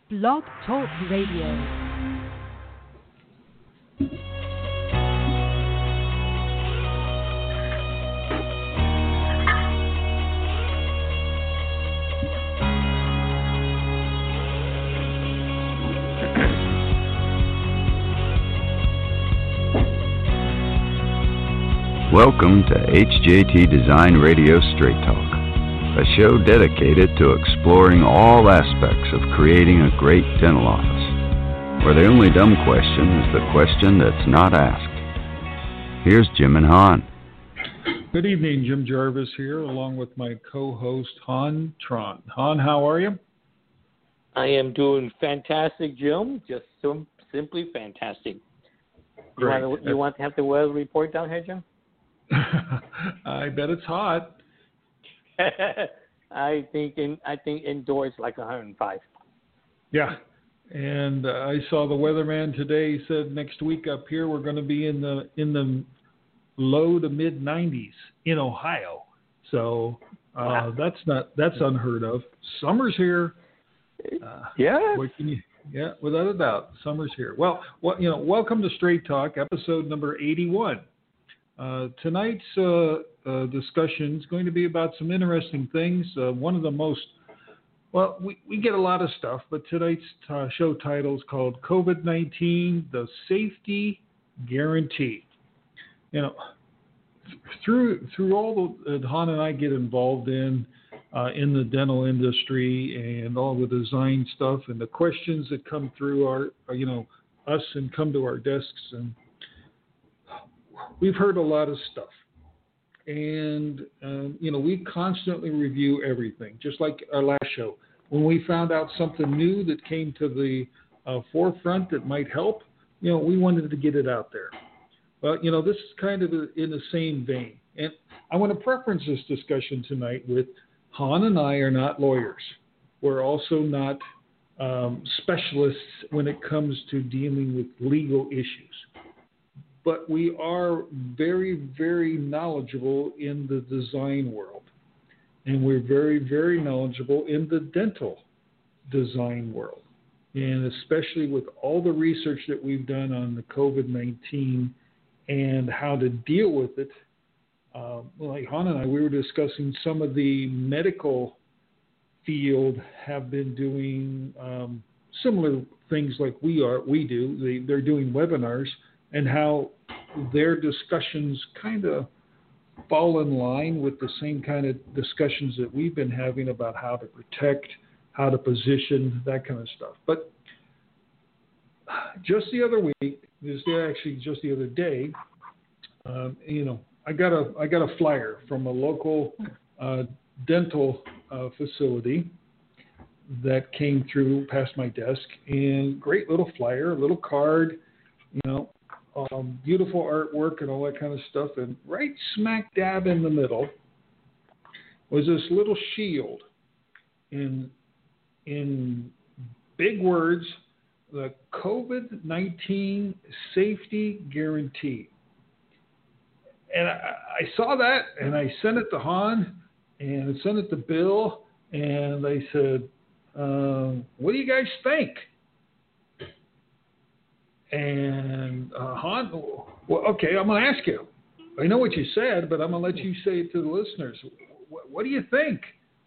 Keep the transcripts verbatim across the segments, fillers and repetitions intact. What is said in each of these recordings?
Blog Talk Radio. Welcome to H J T Design Radio Straight Talk, a show dedicated to exploring all aspects of creating a great dental office, where the only dumb question is the question that's not asked. Here's Jim and Han. Good evening, Jim Jarvis here, along with my co-host, Han Tron. Han, how are you? I am doing fantastic, Jim. Just sim- simply fantastic. Great. You want, to, you want to have the weather report down here, Jim? I bet it's hot. I think in I think indoors like one hundred five. Yeah, and uh, I saw the weatherman today. He said next week up here we're going to be in the in the low to mid nineties in Ohio. So uh, wow. that's not that's unheard of. Summer's here. Uh, yeah. What can you, yeah, without a doubt, summer's here. Well, well, you know, welcome to Straight Talk, episode number eighty-one. Uh, tonight's uh, uh, discussion is going to be about some interesting things. Uh, one of the most, well, we, we get a lot of stuff, but tonight's t- show title is called COVID nineteen, The Safety Guarantee. You know, th- through through all the, that Han and I get involved in, uh, in the dental industry and all the design stuff and the questions that come through our, you know, us and come to our desks, and we've heard a lot of stuff, and, um, you know, we constantly review everything, just like our last show. When we found out something new that came to the uh, forefront that might help, you know, we wanted to get it out there. But, you know, this is kind of in the same vein. And I want to preference this discussion tonight with Han and I are not lawyers. We're also not um, specialists when it comes to dealing with legal issues. But we are very, very knowledgeable in the design world. And we're very, very knowledgeable in the dental design world. And especially with all the research that we've done on the COVID nineteen and how to deal with it. Uh, like Han and I, we were discussing some of the medical field have been doing um, similar things like we are. We do. They, they're doing webinars, and how their discussions kind of fall in line with the same kind of discussions that we've been having about how to protect, how to position, that kind of stuff. But just the other week, just actually just the other day, um, you know, I got a I got a flyer from a local uh, dental uh, facility that came through past my desk, and great little flyer, a little card, you know. Um, beautiful artwork and all that kind of stuff. And right smack dab in the middle was this little shield in in big words, the COVID nineteen Safety Guarantee. And I, I saw that, and I sent it to Han, and I sent it to Bill, and I said, um, what do you guys think? And uh, Han, well, okay, I'm going to ask you. I know what you said, but I'm going to let you say it to the listeners. What, what do you think?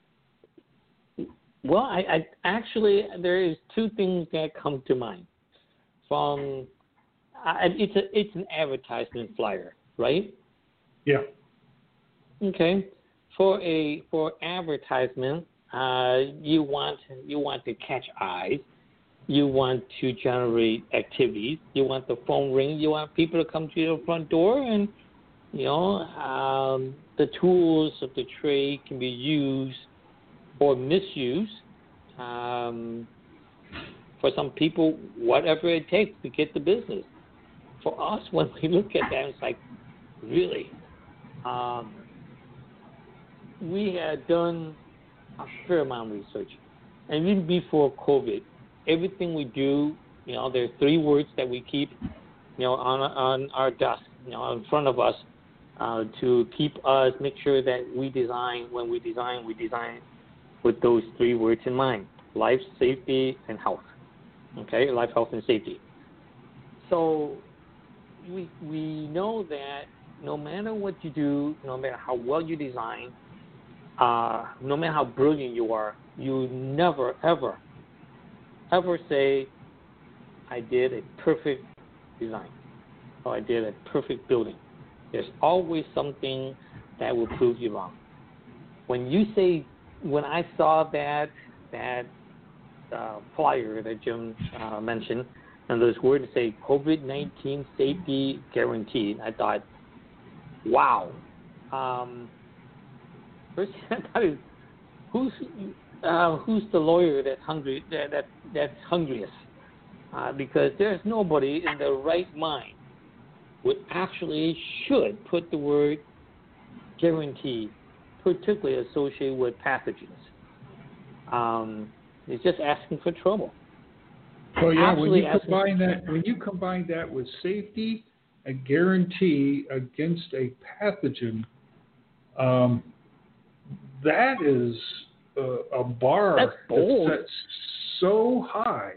Well, I, I actually there is two things that come to mind. From I, it's a it's an advertisement flyer, right? Yeah. Okay. For a for advertisement, uh, you want you want to catch eyes. You want to generate activities. You want the phone ring. You want people to come to your front door, and you know um, the tools of the trade can be used or misused. Um, for some people, whatever it takes to get the business. For us, when we look at that, it's like, really, um, we had done a fair amount of research, and even before COVID. Everything we do, you know, there are three words that we keep, you know, on on our desk, you know, in front of us, uh, to keep us, make sure that we design, when we design, we design with those three words in mind. life, safety, and health. Okay, life, health, and safety. So we we know that no matter what you do, no matter how well you design, uh, no matter how brilliant you are, you never, ever, ever say, I did a perfect design or I did a perfect building. There's always something that will prove you wrong. When you say, when I saw that that uh, flyer that Jim uh, mentioned, and those words say COVID nineteen safety guaranteed, I thought, wow. Um, first thing I thought is, who's uh, who's the lawyer that's hungry that, that that's hungriest? Uh, because there's nobody in their right mind would actually should put the word guarantee, particularly associated with pathogens. Um, it's just asking for trouble. Well, yeah, when Actually you asking combine that, when you combine that with safety, a guarantee against a pathogen, um, that is a, a bar That's bold. that's set so high.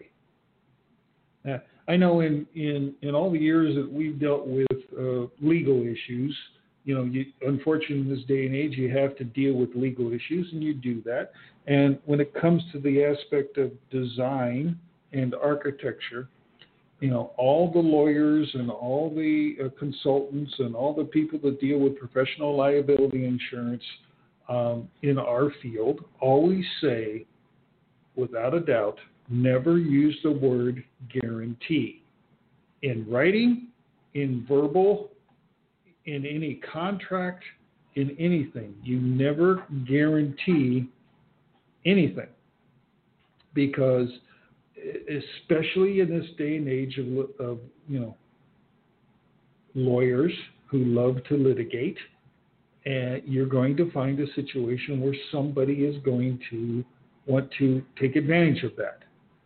Uh, I know in, in, in all the years that we've dealt with uh, legal issues, you know, you, unfortunately in this day and age, you have to deal with legal issues, and you do that. And when it comes to the aspect of design and architecture, you know, all the lawyers and all the uh, consultants and all the people that deal with professional liability insurance um, in our field always say, without a doubt, never use the word guarantee. In writing, in verbal, in any contract, in anything, you never guarantee anything. Because especially in this day and age of, of you know, lawyers who love to litigate, and you're going to find a situation where somebody is going to want to take advantage of that.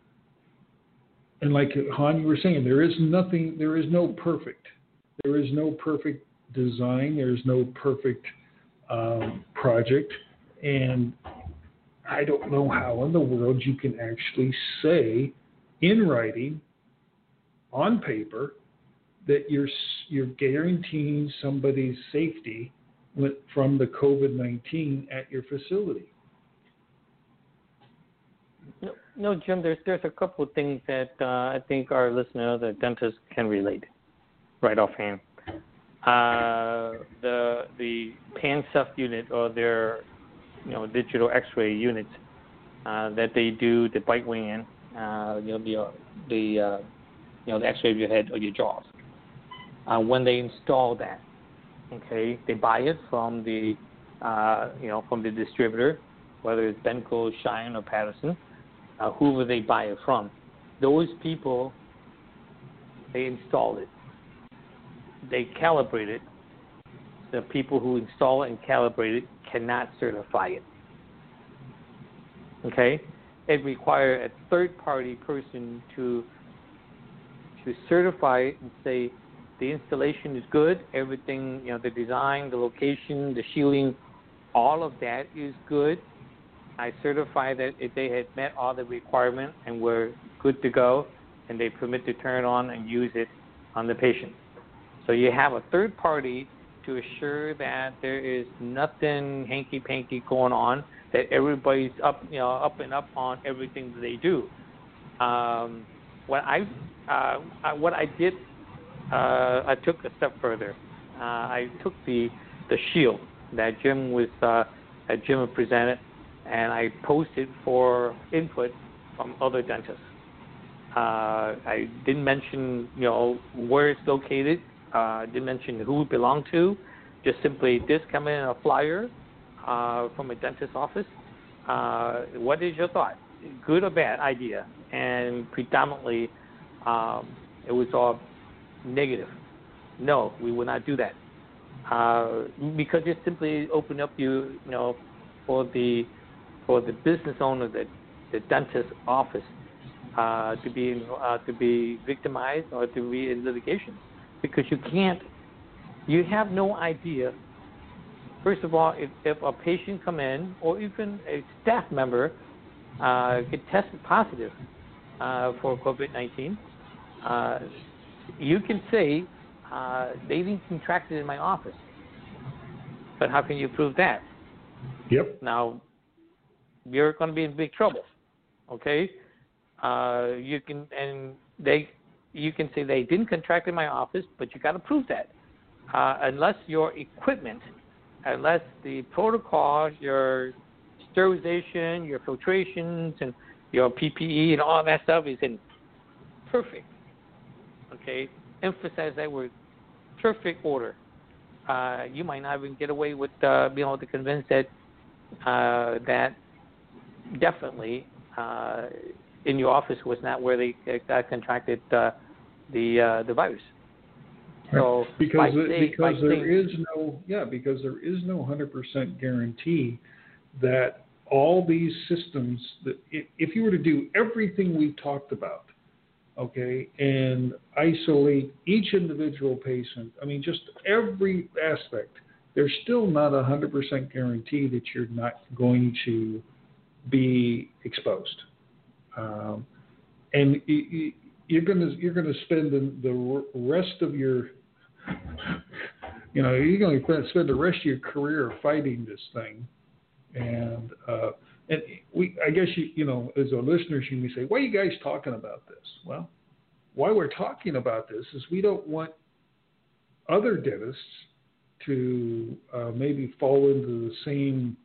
And like Han, you were saying, there is nothing, there is no perfect. There is no perfect design. There is no perfect um, project. And I don't know how in the world you can actually say in writing, on paper, that you're you're guaranteeing somebody's safety from the COVID nineteen at your facility. No, no, Jim, there's there's a couple of things that uh, I think our listener, the dentist, can relate right offhand. Uh, the the PanCEF unit or their you know digital X-ray units uh, that they do the bite wing in, uh, you know the uh, the uh, you know the X-ray of your head or your jaws. Uh, when they install that, okay, they buy it from the uh, you know from the distributor, whether it's Benco, Shine, or Patterson. Uh, whoever they buy it from, those people, they install it. They calibrate it. The people who install it and calibrate it cannot certify it. Okay? It requires a third-party person to to certify it and say the installation is good, everything, you know, the design, the location, the shielding, all of that is good. I certify that if they had met all the requirements and were good to go, and they permit to turn on and use it on the patient. So you have a third party to assure that there is nothing hanky-panky going on, that everybody's up, you know, up and up on everything that they do. Um, what I, uh, what I did, uh, I took a step further. Uh, I took the the shield that Jim was, uh, that Jim had presented, and I posted for input from other dentists. Uh, I didn't mention, you know, where it's located. Uh, didn't mention who it belonged to. Just simply, this come in a flyer uh, from a dentist's office. Uh, what is your thought? Good or bad idea? And predominantly, um, it was all negative. No, we will not do that. Uh, because it simply opened up you, you know, for the for the business owner, the, the dentist office, uh, to be uh, to be victimized or to be in litigation, because you can't, you have no idea. First of all, if, if a patient come in, or even a staff member, uh, get tested positive uh, for COVID nineteen, uh, you can say uh, they didn't contract it in my office. But how can you prove that? Yep. Now, you're going to be in big trouble. Okay, uh, you can and they you can say they didn't contract in my office, but you got to prove that. Uh, unless your equipment, unless the protocols, your sterilization, your filtrations, and your P P E and all that stuff is in perfect. Okay, emphasize that word, perfect order. Uh, you might not even get away with uh, being able to convince that uh, that definitely uh, in your office was not where they uh, contracted uh, the uh, the virus. So because say, because there saying, is no yeah because there is no one hundred percent guarantee that all these systems that if, if you were to do everything we talked about, okay, and isolate each individual patient, I mean just every aspect, there's still not a one hundred percent guarantee that you're not going to be exposed, um, and you, you're going to you're going to spend the, the rest of your you know you're going to spend the rest of your career fighting this thing, and uh, and we I guess you you know as a listener you may say, why are you guys talking about this? Well, why we're talking about this is we don't want other dentists to uh, maybe fall into the same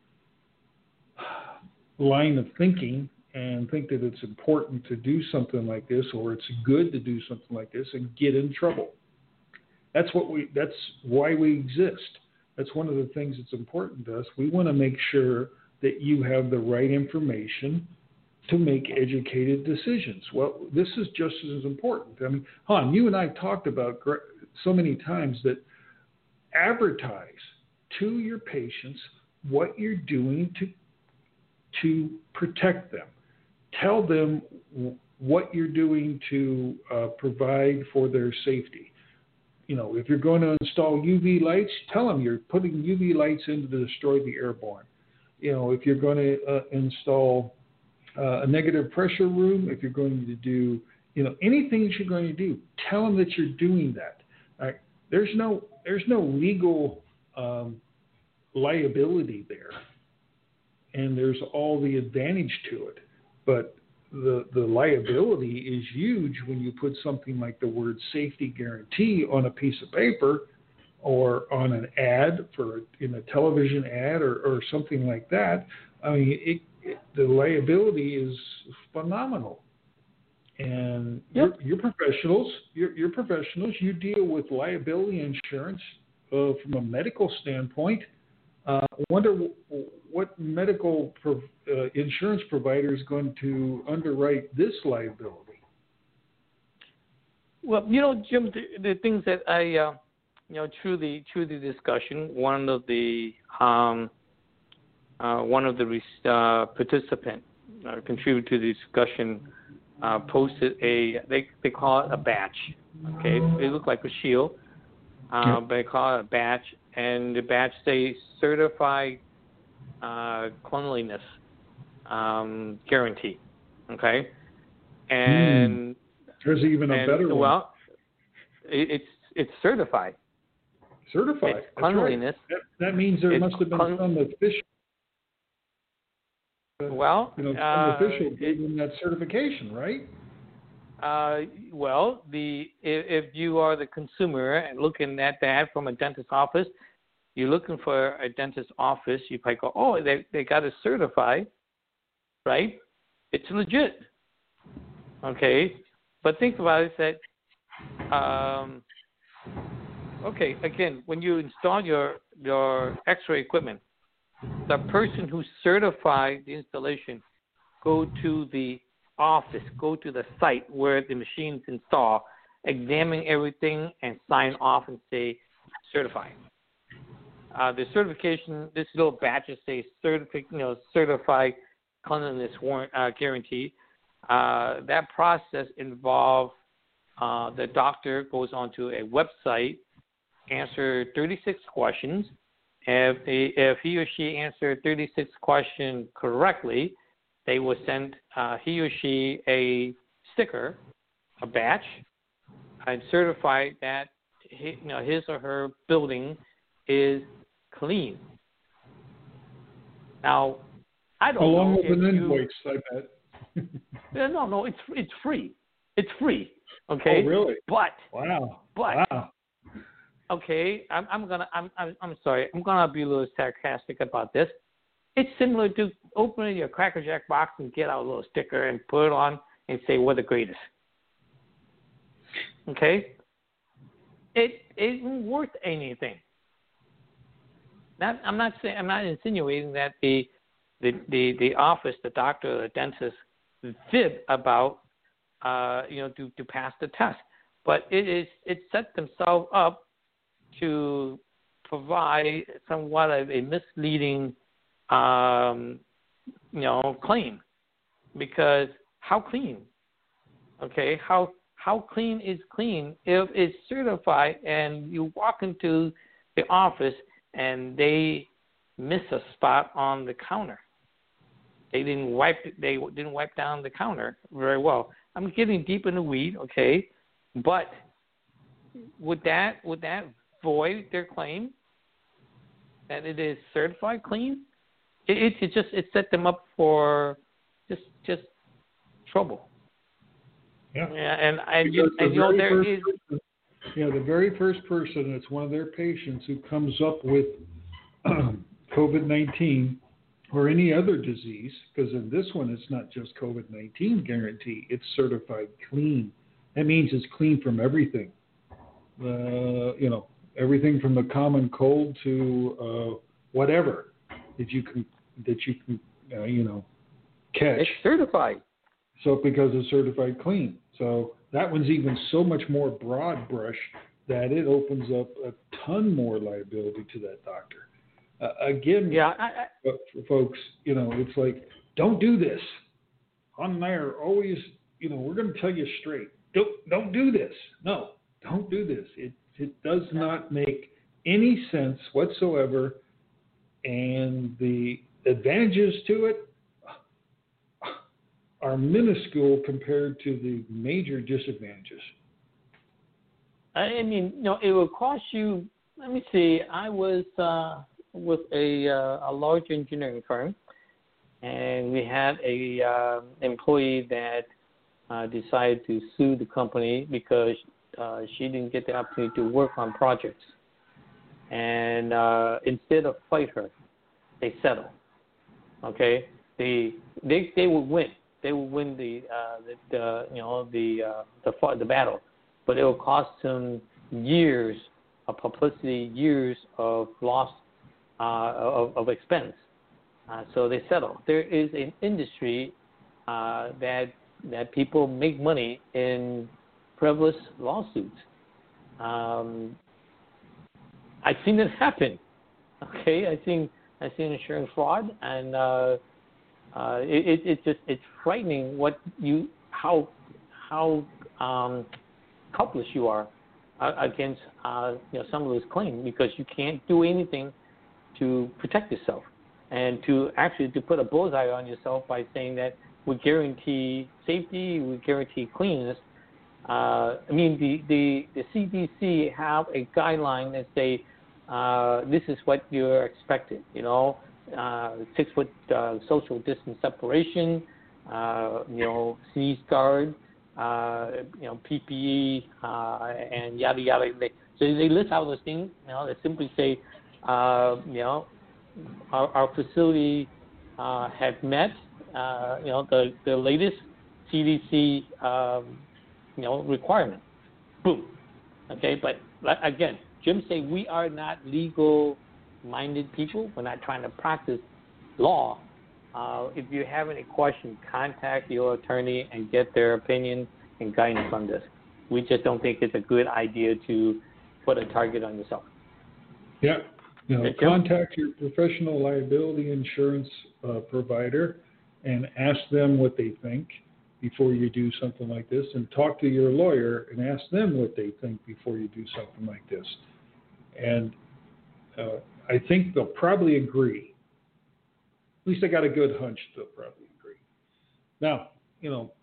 line of thinking and think that it's important to do something like this, or it's good to do something like this, and get in trouble. That's what we. That's why we exist. That's one of the things that's important to us. We want to make sure that you have the right information to make educated decisions. Well, this is just as important. I mean, Han, you and I have talked about so many times that advertise to your patients what you're doing to to protect them. Tell them what you're doing to uh, provide for their safety. You know, if you're going to install U V lights, tell them you're putting U V lights in to destroy the airborne. You know, if you're going to uh, install uh, a negative pressure room, if you're going to do, you know, anything that you're going to do, tell them that you're doing that. Right? There's no, there's no legal um, liability there, and there's all the advantage to it. But the the liability is huge when you put something like the word safety guarantee on a piece of paper or on an ad for in a television ad or, or something like that. I mean, it, it, the liability is phenomenal. And yep. you're, you're professionals. You're, you're professionals. You deal with liability insurance uh, from a medical standpoint. I uh, wonder w- what medical pro- uh, insurance provider is going to underwrite this liability. Well, you know, Jim, the, the things that I, uh, you know, through the through the discussion, one of the um, uh, one of the uh, participant uh, contributed to the discussion uh, posted a they they call it a badge. Okay, it looked like a shield, uh, yeah. but they call it a badge. And the badge says certified uh, cleanliness um, guarantee. Okay, and mm. there's even a and, better one. Well, it, it's it's certified. Certified. It's cleanliness. Right. That, that means there it's must have been clean- some official. Uh, well, you know, some uh, official giving that certification, right? Uh, well, the if, if you are the consumer and looking at that from a dentist's office, you're looking for a dentist's office, you probably go, oh, they they got it certified, right? It's legit. Okay, but think about it that, um, okay, again, when you install your your X-ray equipment, the person who certified the installation go to the office, go to the site where the machine's installed, examine everything, and sign off and say certified. Uh, the certification, this little badge says certified, you know, certified cleanliness warrant uh, guarantee. Uh, that process involves uh, the doctor goes onto a website, answer thirty-six questions. If he, if he or she answered thirty-six questions correctly, they will send uh, he or she a sticker, a badge, and certify that he, you know, his or her building is clean. Now, I don't Along know with if an you, invoice, I bet. no, no, no, it's it's free. It's free. Okay. Oh, really? But Wow. but Wow. okay, I'm I'm gonna I'm I'm I'm sorry. I'm gonna be a little sarcastic about this. It's similar to opening your Cracker Jack box and get out a little sticker and put it on and say we're the greatest. Okay? It isn't worth anything. Not, I'm not saying I'm not insinuating that the the, the, the office, the doctor, the dentist fib about uh, you know to, to pass the test, but it is it set themselves up to provide somewhat of a misleading um, you know claim, because how clean? Okay, how how clean is clean if it's certified and you walk into the office and they miss a spot on the counter. They didn't wipe they didn't wipe down the counter very well. I'm getting deep in the weed, okay, but would that would that void their claim that it is certified clean? It, it, it just it set them up for just just trouble. Yeah. Yeah, and and you, the and you know very there first is. person- Yeah, the very first person, it's one of their patients who comes up with COVID nineteen or any other disease, because in this one it's not just COVID nineteen guarantee, it's certified clean. That means it's clean from everything. Uh, you know, everything from the common cold to uh, whatever that you can that you can uh, you know catch. It's certified. So because it's certified clean. So that one's even so much more broad brush that it opens up a ton more liability to that doctor. Uh, again, Yeah, I, I, for folks, you know, it's like, don't do this. Han and I are always, you know, we're going to tell you straight. Don't don't do this. No, don't do this. It it does not make any sense whatsoever, and the advantages to it are minuscule compared to the major disadvantages. I mean, you know, it will cost you. Let me see. I was uh, with a uh, a large engineering firm, and we had a uh, employee that uh, decided to sue the company because uh, she didn't get the opportunity to work on projects, and uh, instead of fight her, they settle. Okay, they they they would win. They will win the, uh, the, the you know the uh, the the battle, but it will cost them years of publicity, years of loss uh, of, of expense. Uh, so they settle. There is an industry uh, that that people make money in frivolous lawsuits. Um, I've seen it happen. Okay, I seen I seen insurance fraud and. Uh, Uh, it, it, it's just it's frightening what you how how um, helpless you are uh, against uh, you know some of those claims, because you can't do anything to protect yourself, and to actually to put a bullseye on yourself by saying that we guarantee safety, we guarantee cleanliness. Uh, I mean the, the the C D C have a guideline that say uh, this is what you're expected, you know. Uh, six foot uh, social distance separation, uh, you know, sneeze guard, uh, you know, P P E, uh, and yada yada. They, so they list out those things. You know, they simply say, uh, you know, our, our facility uh, has met, uh, you know, the, the latest C D C, um, you know, requirement. Boom. Okay, but again, Jim say we are not legal minded people. We're not trying to practice law. Uh, if you have any questions, contact your attorney and get their opinion and guidance on this. We just don't think it's a good idea to put a target on yourself. Yeah. You know, Okay, contact your professional liability insurance uh, provider and ask them what they think before you do something like this, and talk to your lawyer and ask them what they think before you do something like this. And uh, I think they'll probably agree. At least I got a good hunch they'll probably agree. Now, you know,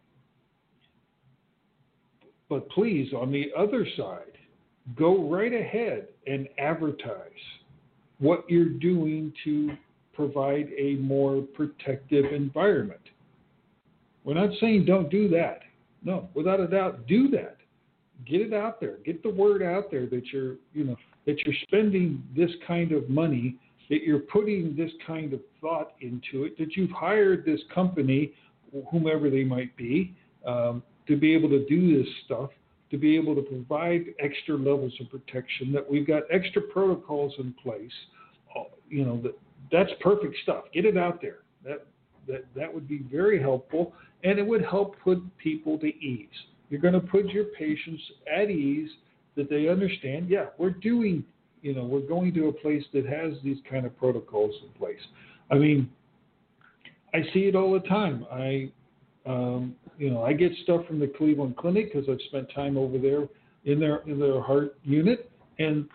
but please, on the other side, go right ahead and advertise what you're doing to provide a more protective environment. We're not saying don't do that. No, without a doubt, do that. Get it out there. Get the word out there that you're, you know, that you're spending this kind of money, that you're putting this kind of thought into it, that you've hired this company, whomever they might be, um, to be able to do this stuff, to be able to provide extra levels of protection, that we've got extra protocols in place. You know, that that's perfect stuff. Get it out there. That that that would be very helpful, and it would help put people to ease. You're going to put your patients at ease, that they understand, yeah, we're doing, you know, we're going to a place that has these kind of protocols in place. I mean, I see it all the time. I, um, you know, I get stuff from the Cleveland Clinic because I've spent time over there in their in their heart unit, and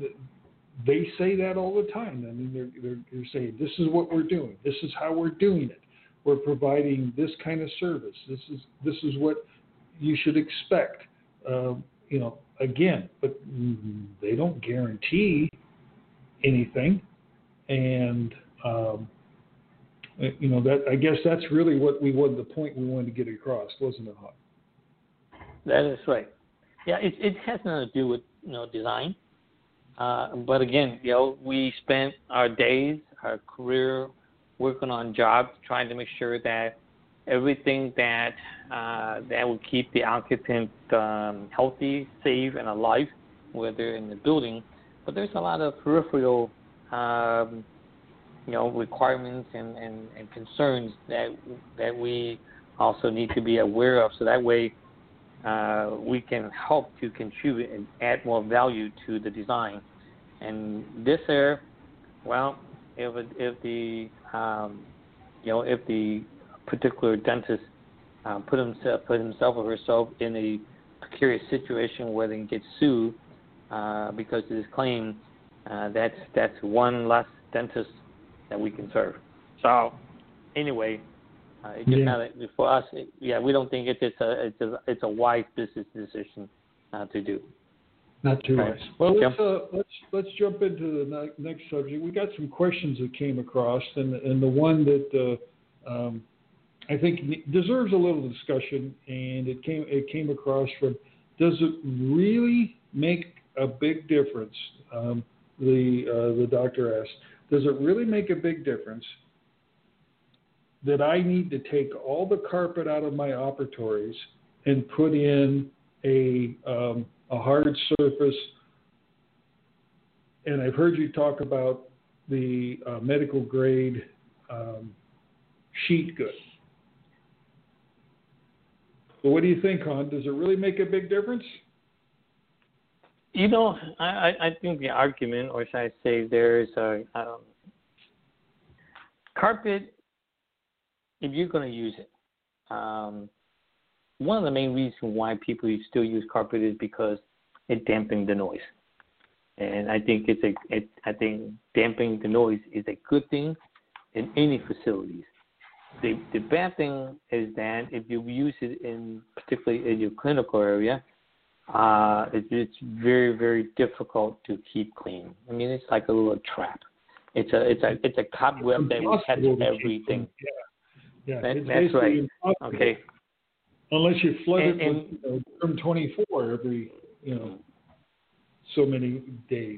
they say that all the time. I mean, they're, they're, they're saying, this is what we're doing. This is how we're doing it. We're providing this kind of service. This is this is what you should expect. Um, you know, again, but they don't guarantee anything, and um, you know that I guess that's really what we wanted. The point we wanted to get across, wasn't it, Hawk? That is right. Yeah, it it has nothing to do with you know design. Uh, but again, you know, we spent our days, our career, working on jobs, trying to make sure that everything that uh, that will keep the occupant um, healthy, safe, and alive, whether in the building. But there's a lot of peripheral, um, you know, requirements and, and, and concerns that that we also need to be aware of. So that way, uh, we can help to contribute and add more value to the design. And this here, well, if it, if the um, you know if the particular dentist uh, put himself put himself or herself in a precarious situation where they can get sued uh, because of this claim, uh, that's that's one less dentist that we can serve. So anyway. Uh, it's just yeah. not a, for us. It, yeah, we don't think it's, it's a it's a it's a wise business decision uh, to do. Not too right. wise. Well, let's uh, let's let's jump into the ne- next subject. We got some questions that came across, and and the one that uh, um, I think deserves a little discussion, and it came it came across from: does it really make a big difference? Um, the uh, the doctor asked, does it really make a big difference that I need to take all the carpet out of my operatories and put in a um, a hard surface? And I've heard you talk about the uh, medical grade um, sheet good. So what do you think, Hon? Does it really make a big difference? You know, I, I think the argument, or should I say, there's a um, carpet. If you're going to use it, um, one of the main reasons why people still use carpet is because it dampens the noise, and I think it's a. It, I think damping the noise is a good thing in any facilities. The the bad thing is that if you use it in particularly in your clinical area, uh, it, it's very very difficult to keep clean. I mean, it's like a little trap. It's a it's a it's a cobweb that will catch everything. Yeah. Yeah, that, it's that's right. Impossible. Okay. Unless you flood and, it and, with you know, term twenty-four every, you know, so many days.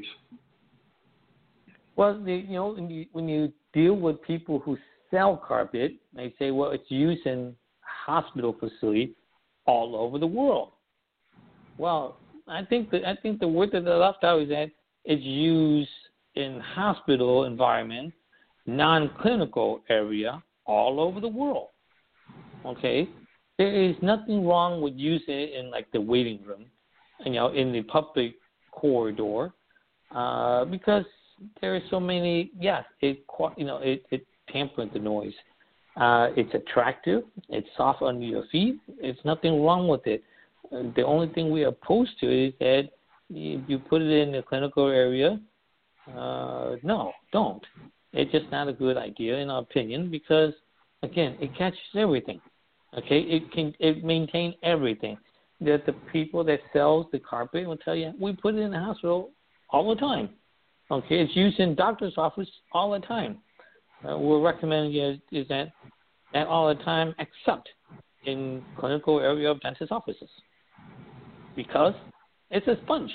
Well, the, you know, when you, when you deal with people who sell carpet, they say, well, it's used in hospital facilities all over the world. Well, I think that I think the word that they left out is that it's used in hospital environment, non-clinical area, all over the world. Okay, there is nothing wrong with using it in like the waiting room, you know, in the public corridor, uh, because there are so many. Yes, it you know it it tampers the noise. Uh, it's attractive. It's soft under your feet. It's nothing wrong with it. Uh, the only thing we are opposed to is that if you put it in the clinical area, uh, no, don't. It's just not a good idea, in our opinion, because, again, it catches everything. Okay, it can it maintain everything. That the people that sells the carpet will tell you, we put it in the hospital all the time. Okay, it's used in doctor's office all the time. Uh, we're recommending is, is that that all the time, except in clinical area of dentist offices, because it's a sponge.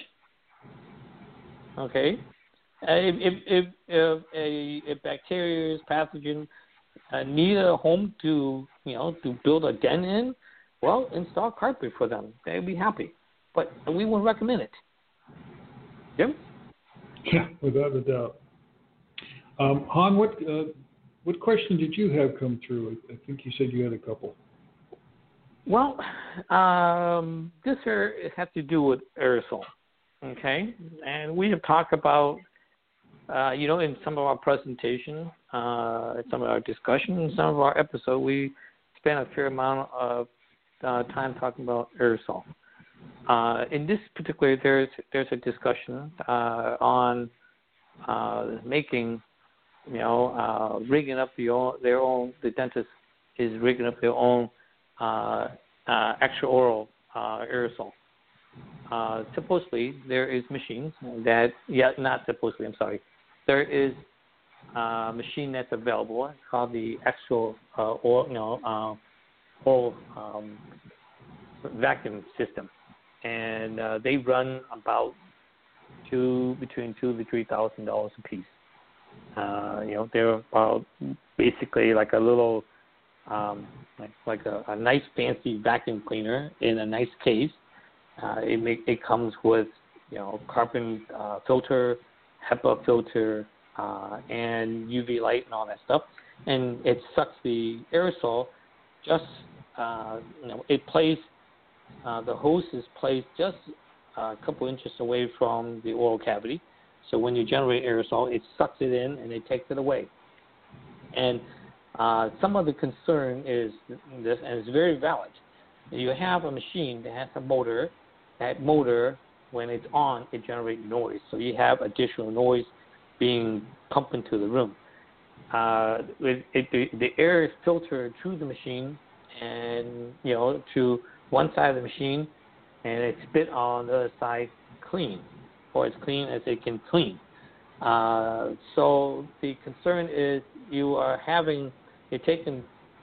Okay, uh, if if if, if a, a bacteria pathogen uh, need a home to you know to build a den in, well, install carpet for them. They'd be happy, but we would recommend it. Jim? Yeah, without a doubt. Um, Han, what uh, what question did you have come through? I think you said you had a couple. Well, um, this here has to do with aerosol, okay? And we have talked about, uh, you know, in some of our presentation, uh, some of our discussion, in some of our episodes, we spent a fair amount of uh, time talking about aerosol. Uh, in this particular, there's there's a discussion uh, on uh, making, you know, uh, rigging up the own, their own. The dentist is rigging up their own uh, uh, extraoral uh, aerosol. Uh, supposedly, there is machines that, yeah, not supposedly. I'm sorry. There is a machine that's available. It's called the extra uh, oil, you know, uh, oil um, vacuum system. And uh, they run about two between two to three thousand dollars a piece. Uh, you know, they're about basically like a little, um, like, like a, a nice fancy vacuum cleaner in a nice case. Uh, it make, it comes with you know carbon uh, filter, HEPA filter, uh, and U V light and all that stuff, and it sucks the aerosol. Just uh, you know, it plays. Uh, the hose is placed just a couple inches away from the oral cavity. So when you generate aerosol, it sucks it in and it takes it away. And uh, some of the concern is this, and it's very valid. You have a machine that has a motor. That motor, when it's on, it generates noise. So you have additional noise being pumped into the room. Uh, it, it, the, the air is filtered through the machine and, you know, to one side of the machine, and it's spit on the other side clean, or as clean as it can clean. Uh, so the concern is you are having, you're taking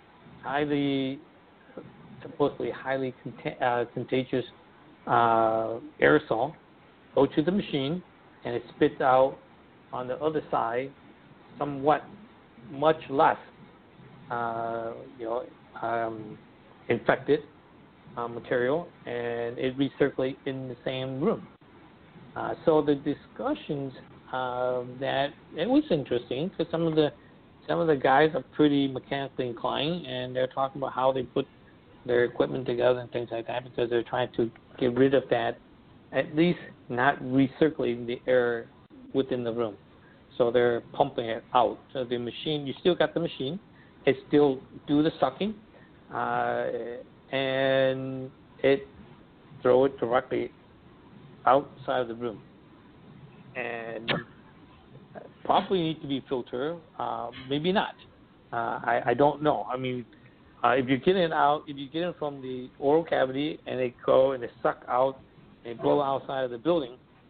highly, supposedly highly cont- uh, contagious uh, aerosol, go to the machine, and it spits out on the other side somewhat much less, uh, you know, um, infected Uh, material, and it recirculates in the same room. Uh, so the discussions uh, that it was interesting because some of the some of the guys are pretty mechanically inclined, and they're talking about how they put their equipment together and things like that because they're trying to get rid of that, at least not recirculating the air within the room. So they're pumping it out. So the machine, you still got the machine, it still do the sucking. Uh, and it throw it directly outside of the room. And probably need to be filtered, uh, maybe not. Uh, I, I don't know. I mean, uh, if you get it out, if you get it from the oral cavity and they go and they suck out and they blow outside of the building,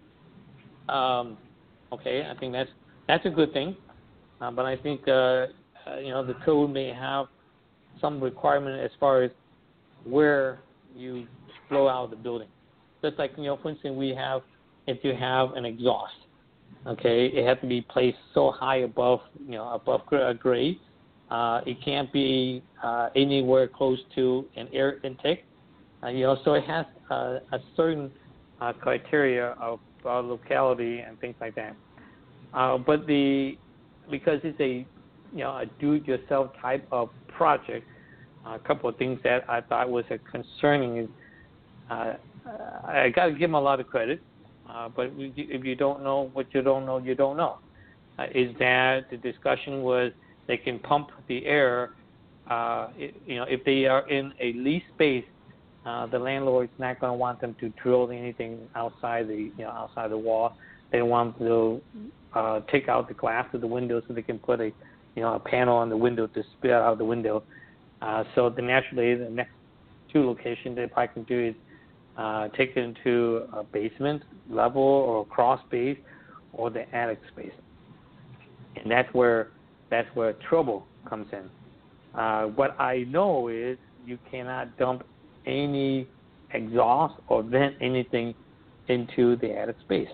um, okay, I think that's that's a good thing. Uh, but I think, uh, uh, you know, the code may have some requirement as far as where you blow out of the building. Just like, you know, for instance, we have, if you have an exhaust, okay, it has to be placed so high above, you know, above grade. Uh, it can't be uh, anywhere close to an air intake. Uh, you know, so it has uh, a certain uh, criteria of uh, locality and things like that. Uh, but the, because it's a, you know, a do-it-yourself type of project, a couple of things that I thought was a concerning is uh, I got to give them a lot of credit, uh, but if you don't know what you don't know, you don't know. Uh, is that the discussion was they can pump the air, uh, it, you know, if they are in a leased space, uh, the landlord's not going to want them to drill anything outside the, you know, outside the wall. They want to uh, take out the glass of the window so they can put a, you know, a panel on the window to spit out the window. Uh, so the naturally, the next two locations they probably can do is uh, take it into a basement level or a crawl space or the attic space, and that's where that's where trouble comes in. Uh, what I know is you cannot dump any exhaust or vent anything into the attic space.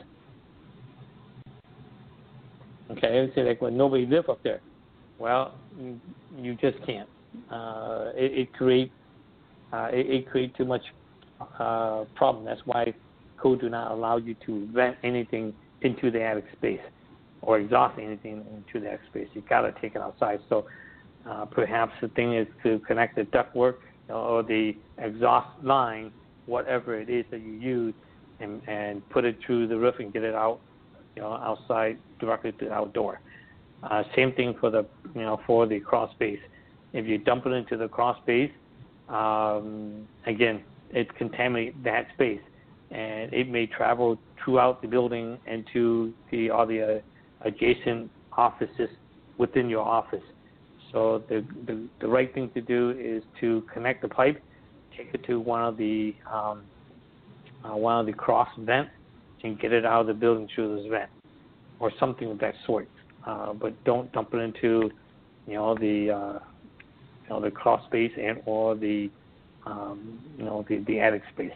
Okay, I say like, well, nobody live up there. Well, you, you just can't. Uh, it, it creates uh, it, it creates too much uh, problem. That's why code do not allow you to vent anything into the attic space or exhaust anything into the attic space. You got to take it outside. So uh, perhaps the thing is to connect the ductwork or the exhaust line, whatever it is that you use, and, and put it through the roof and get it out, you know, outside directly to the outdoor. Uh, same thing for the, you know, for the crawl space. If you dump it into the crawl space, um, again, it contaminates that space, and it may travel throughout the building and to the all the uh, adjacent offices within your office. So the, the the right thing to do is to connect the pipe, take it to one of the um, uh, one of the cross vents, and get it out of the building through this vent, or something of that sort. Uh, but don't dump it into, you know, the uh, you know the crawl space and or the um, you know the, the attic space.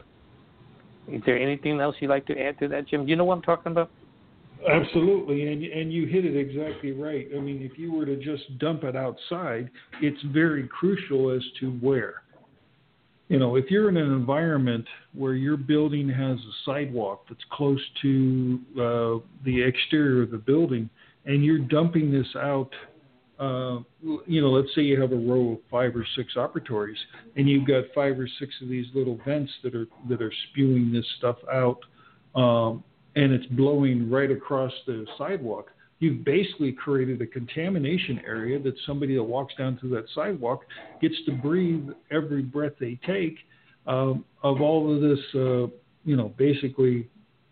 Is there anything else you'd like to add to that, Jim? Do you know what I'm talking about? Absolutely, and and you hit it exactly right. I mean, if you were to just dump it outside, it's very crucial as to where. You know, if you're in an environment where your building has a sidewalk that's close to uh, the exterior of the building, and you're dumping this out, uh, you know, let's say you have a row of five or six operatories, and you've got five or six of these little vents that are that are spewing this stuff out. Um, and it's blowing right across the sidewalk, you've basically created a contamination area that somebody that walks down through that sidewalk gets to breathe every breath they take um, of all of this, uh, you know, basically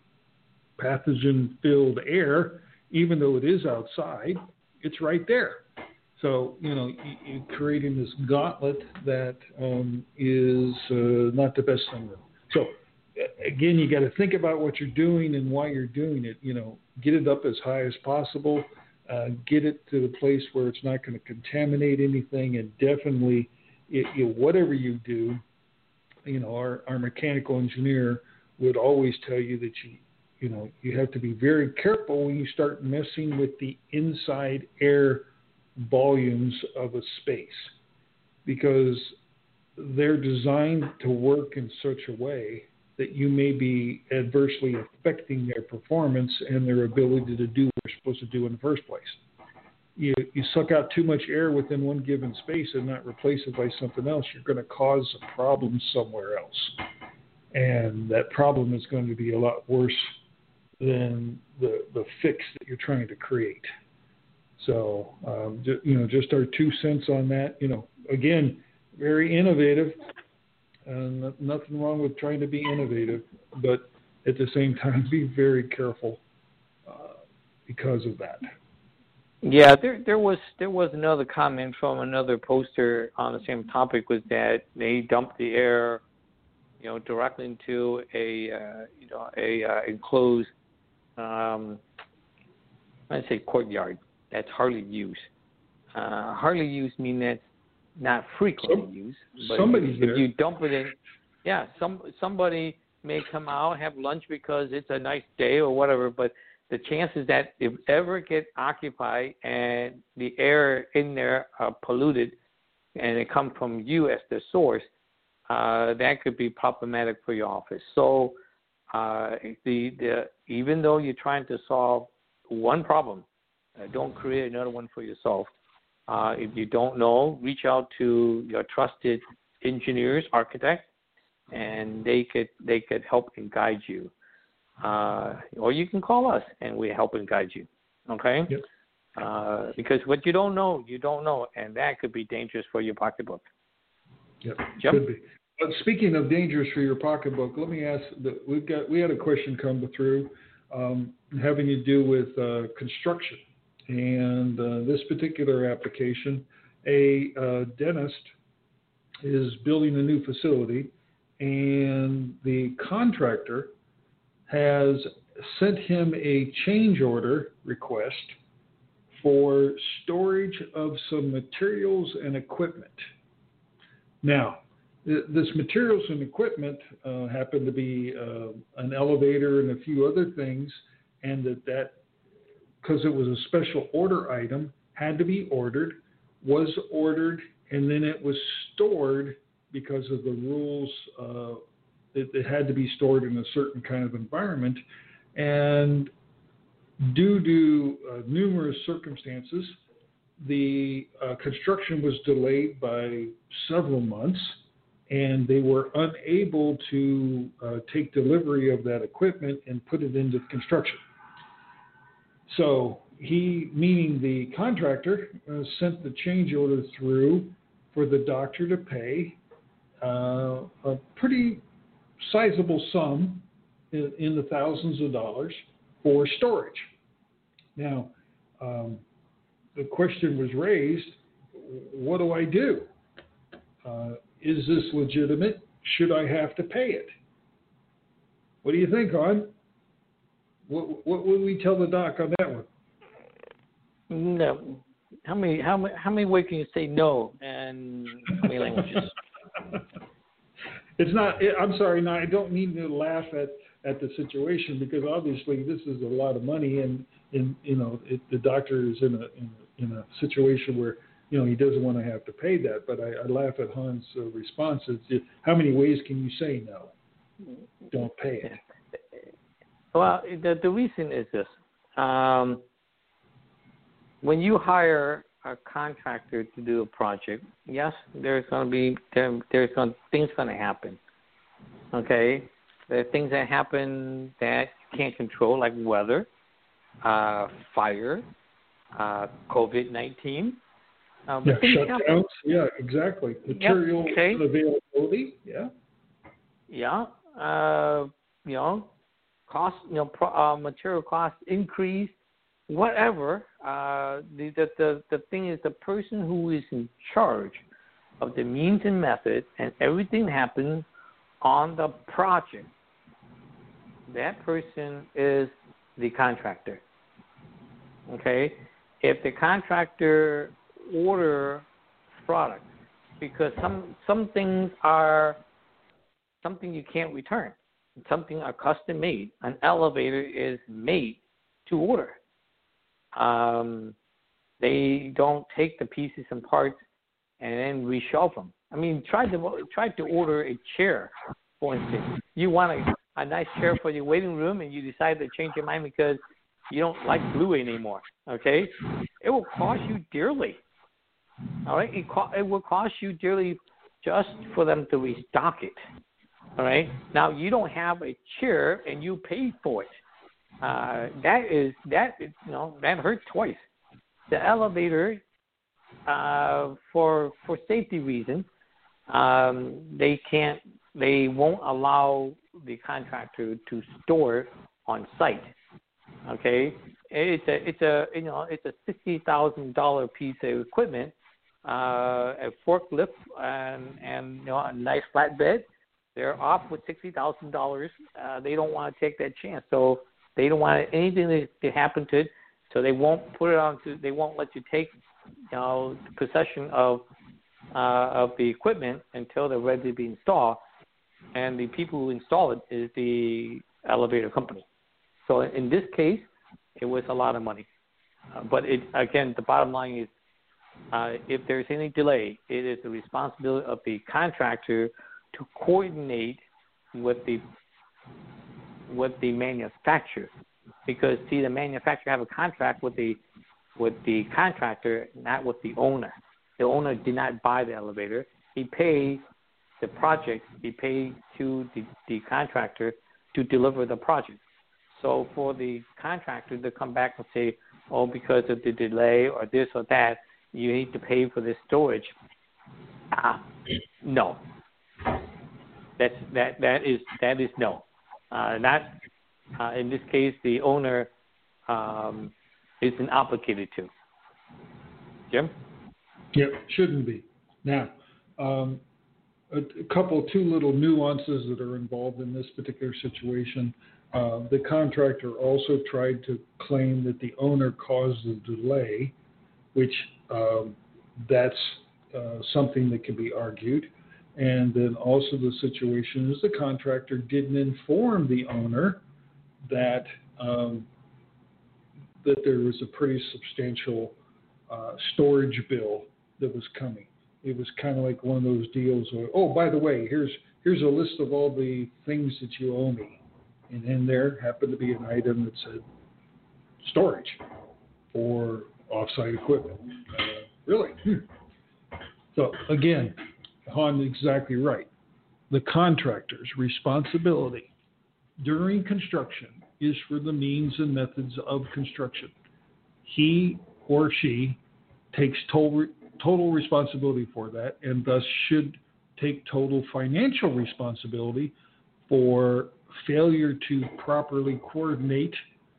pathogen-filled air. Even though it is outside, it's right there. So, you know, you, you're creating this gauntlet that um, is uh, not the best thing. So, again, you got to think about what you're doing and why you're doing it. You know, get it up as high as possible. Uh, get it to the place where it's not going to contaminate anything. And definitely, it, you know, whatever you do, you know, our, our mechanical engineer would always tell you that you, you know, you have to be very careful when you start messing with the inside air volumes of a space, because they're designed to work in such a way that you may be adversely affecting their performance and their ability to do what they're supposed to do in the first place. You, you suck out too much air within one given space and not replace it by something else, you're going to cause a problem somewhere else. And that problem is going to be a lot worse than the, the fix that you're trying to create. So, um, ju- you know, just our two cents on that. You know, again, very innovative. Uh, nothing wrong with trying to be innovative, but at the same time, be very careful uh, because of that. Yeah, there there was there was another comment from another poster on the same topic, was that they dumped the air, you know, directly into a uh, you know a uh, enclosed, um, I'd say courtyard that's hardly used. Uh, hardly used mean that's not frequently some, used, but somebody's if, there. if you dump it in, yeah, some somebody may come out, have lunch because it's a nice day or whatever, but the chances that if ever get occupied and the air in there are polluted and it comes from you as the source, uh, that could be problematic for your office. So uh, the, the even though you're trying to solve one problem, uh, don't create another one for yourself. Uh, if you don't know, reach out to your trusted engineers, architects, and they could they could help and guide you. Uh, or you can call us, and we help and guide you. Okay? Yep. Uh, because what you don't know, you don't know, and that could be dangerous for your pocketbook. Yep, Jim? could be. But speaking of dangerous for your pocketbook, let me ask. The, we've got we had a question come through um, having to do with uh, construction. And uh, this particular application, a uh, dentist is building a new facility, and the contractor has sent him a change order request for storage of some materials and equipment. Now, th- this materials and equipment uh, happen to be uh, an elevator and a few other things, and that that, because it was a special order item, had to be ordered, was ordered, and then it was stored because of the rules. Uh, it, it had to be stored in a certain kind of environment. And due to uh, numerous circumstances, the uh, construction was delayed by several months, and they were unable to uh, take delivery of that equipment and put it into construction. So he, meaning the contractor, uh, sent the change order through for the doctor to pay uh, a pretty sizable sum in, in the thousands of dollars for storage. Now, um, the question was raised, what do I do? Uh, is this legitimate? Should I have to pay it? What do you think, Hon? What, what would we tell the doc on that one? No. How many how many how many ways can you say no, and how many languages? It's not. I'm sorry. No, I don't mean to laugh at, at the situation, because obviously this is a lot of money, and, and you know it, the doctor is in a, in a in a situation where you know he doesn't want to have to pay that. But I, I laugh at Han's uh, response. It's, how many ways can you say no? Don't pay it. Well, the the reason is this. Um, when you hire a contractor to do a project, yes, there's going to be there, there's going things going to happen. Okay, there are things that happen that you can't control, like weather, uh, fire, uh, COVID nineteen. Uh, yeah, shutdowns. Yeah, exactly. Material yep, okay. availability. Yeah. Yeah. Uh, you know, cost. You know, pro, uh, material cost increase. Whatever, uh, the, the, the, the thing is, the person who is in charge of the means and method and everything happens on the project, that person is the contractor. Okay? If the contractor order product, because some some things are something you can't return, something are custom made. An elevator is made to order. Um, they don't take the pieces and parts and then reshelve them. I mean, try to try to order a chair, for instance. You want a, a nice chair for your waiting room, and you decide to change your mind because you don't like blue anymore. Okay, it will cost you dearly. All right, it, co- it will cost you dearly just for them to restock it. All right, now you don't have a chair and you paid for it. Uh, that is that you know that hurt twice. The elevator, uh, for for safety reasons, um, they can't they won't allow the contractor to store on site. Okay, it's a it's a you know it's a sixty thousand dollar piece of equipment, uh, a forklift and and you know a nice flatbed. They're off with sixty thousand dollars. Uh, they don't want to take that chance, so. They don't want anything to, to happen to it, so they won't put it on. To, they won't let you take, you know, possession of uh, of the equipment until they're ready to be installed. And the people who install it is the elevator company. So in this case, it was a lot of money. Uh, but it again, the bottom line is, uh, if there's any delay, it is the responsibility of the contractor to coordinate with the with the manufacturer, because see, the manufacturer have a contract with the with the contractor, not with the owner. The owner did not buy the elevator. He paid the project. He paid to the, the contractor to deliver the project. So for the contractor to come back and say, oh, because of the delay or this or that, you need to pay for this storage. Ah, no. That's that that is that is no. Uh, not uh, in this case, the owner um, isn't obligated to. Jim? Yep, shouldn't be. Now, um, a, a couple, two little nuances that are involved in this particular situation. Uh, the contractor also tried to claim that the owner caused the delay, which um, that's uh, something that can be argued. And then also the situation is the contractor didn't inform the owner that um, that there was a pretty substantial uh, storage bill that was coming. It was kind of like one of those deals where, oh, by the way, here's here's a list of all the things that you owe me. And in there happened to be an item that said storage or off-site equipment. Uh, really? Hmm. So again, Han's exactly right. The contractor's responsibility during construction is for the means and methods of construction. He or she takes total, total responsibility for that and thus should take total financial responsibility for failure to properly coordinate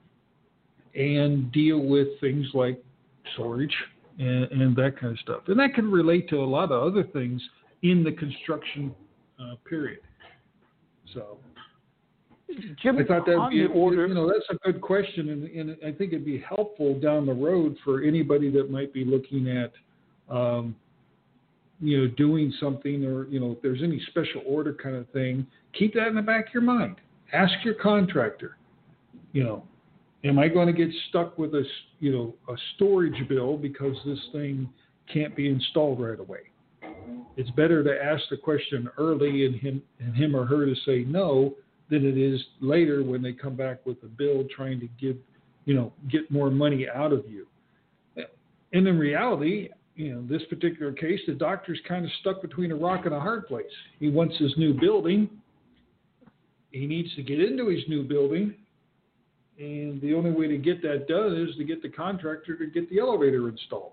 and deal with things like storage and, and that kind of stuff. And that can relate to a lot of other things in the construction uh, period. So Jim, I thought that would be, order, you know, that's a good question, and, and I think it'd be helpful down the road for anybody that might be looking at, um, you know, doing something, or, you know, if there's any special order kind of thing, keep that in the back of your mind. Ask your contractor, you know, am I going to get stuck with a, you know, a storage bill because this thing can't be installed right away? It's better to ask the question early and him, and him or her to say no than it is later when they come back with a bill trying to give, you know, get more money out of you. And in reality, you know, this particular case, the doctor's kind of stuck between a rock and a hard place. He wants his new building. He needs to get into his new building. And the only way to get that done is to get the contractor to get the elevator installed.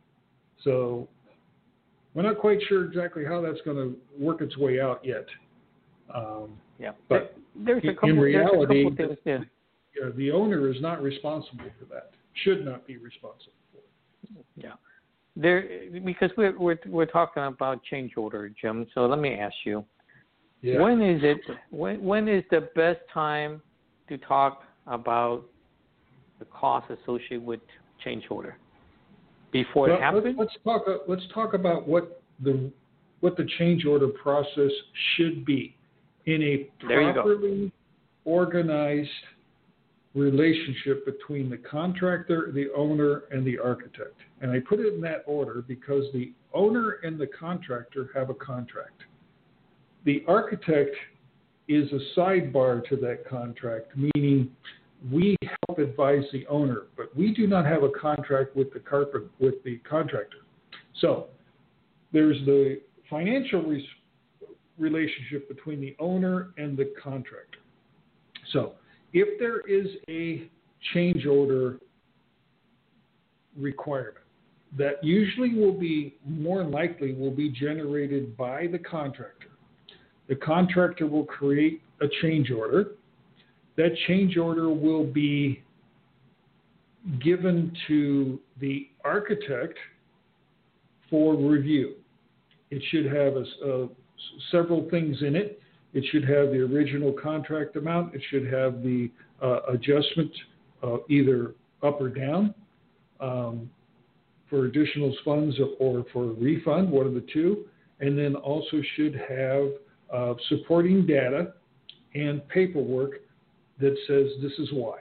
So we're not quite sure exactly how that's going to work its way out yet. Um, yeah, but there's a couple, in reality, there's a couple things, yeah. Yeah, the owner is not responsible for that. Should not be responsible for it. Yeah, there because we're we're we're talking about change order, Jim. So let me ask you, yeah. when is it when when is the best time to talk about the cost associated with change order? Before well, it happens? Let's talk. Let's talk about what the what the change order process should be in a properly organized relationship between the contractor, the owner, and the architect. And I put it in that order because the owner and the contractor have a contract. The architect is a sidebar to that contract, meaning we help advise the owner, but we do not have a contract with the carpet with the contractor. So there's the financial re- relationship between the owner and the contractor. So if there is a change order requirement, that usually will be more likely will be generated by the contractor. The contractor will create a change order. That change order will be given to the architect for review. It should have a, a, several things in it. It should have the original contract amount. It should have the uh, adjustment uh, either up or down um, for additional funds or for a refund, one of the two. And then also should have uh, supporting data and paperwork that says this is why.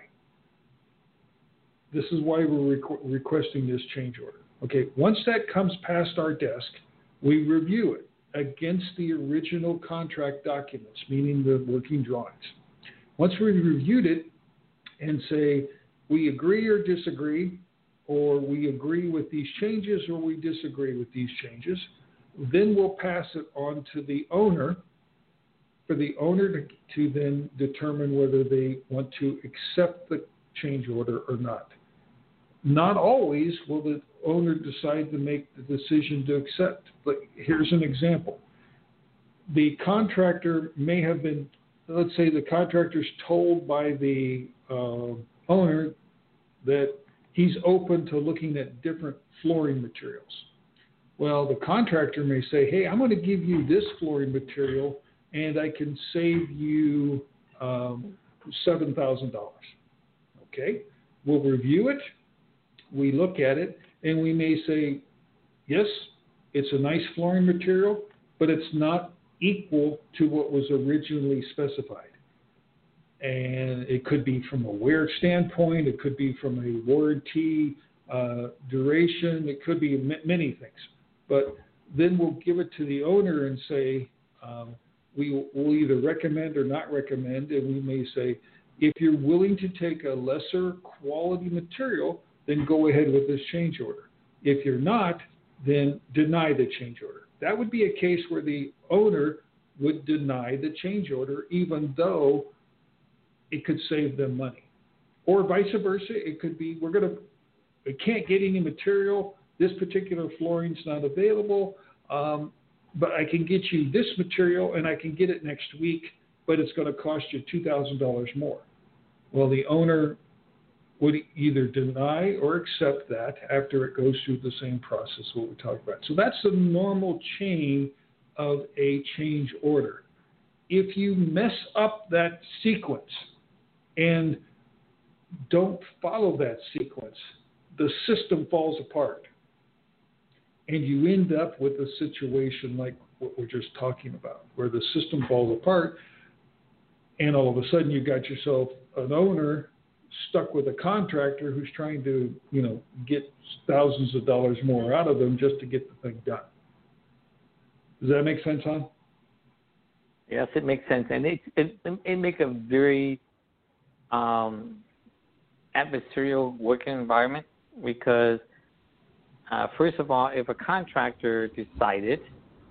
This is why we're requ- requesting this change order. Okay, once that comes past our desk, we review it against the original contract documents, meaning the working drawings. Once we've reviewed it and say we agree or disagree, or we agree with these changes or we disagree with these changes, then we'll pass it on to the owner for the owner to, to then determine whether they want to accept the change order or not. Not always will the owner decide to make the decision to accept. But here's an example. The contractor may have been, let's say the contractor's told by the uh, owner that he's open to looking at different flooring materials. Well, the contractor may say, hey, I'm going to give you this flooring material and I can save you um, seven thousand dollars. Okay, we'll review it, we look at it, and we may say, yes, it's a nice flooring material, but it's not equal to what was originally specified. And it could be from a wear standpoint, it could be from a warranty uh, duration, it could be m- many things. But then we'll give it to the owner and say, um, we will either recommend or not recommend, and we may say, if you're willing to take a lesser quality material, then go ahead with this change order. If you're not, then deny the change order. That would be a case where the owner would deny the change order, even though it could save them money. Or vice versa, it could be, we're going to, we can't get any material, this particular flooring's not available, um, but I can get you this material and I can get it next week, but it's going to cost you two thousand dollars more. Well, the owner would either deny or accept that after it goes through the same process what we talked about. So that's the normal chain of a change order. If you mess up that sequence and don't follow that sequence, the system falls apart. And you end up with a situation like what we're just talking about, where the system falls apart, and all of a sudden you got yourself an owner stuck with a contractor who's trying to, you know, get thousands of dollars more out of them just to get the thing done. Does that make sense, hon? Yes, it makes sense, and it it it makes a very um, adversarial working environment because, uh, first of all, if a contractor decided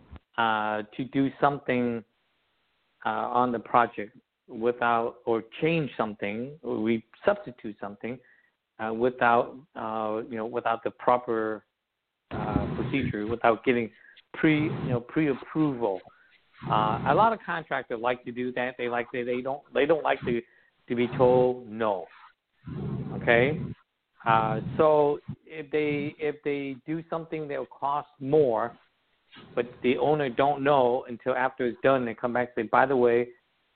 uh, to do something uh, on the project without or change something, or we substitute something uh, without uh, you know without the proper uh, procedure, without getting pre you know pre-approval. Uh, a lot of contractors like to do that. They like to, they don't they don't like to, to be told no. Okay, uh, so if they if they do something that will cost more, but the owner don't know until after it's done, they come back and say, by the way,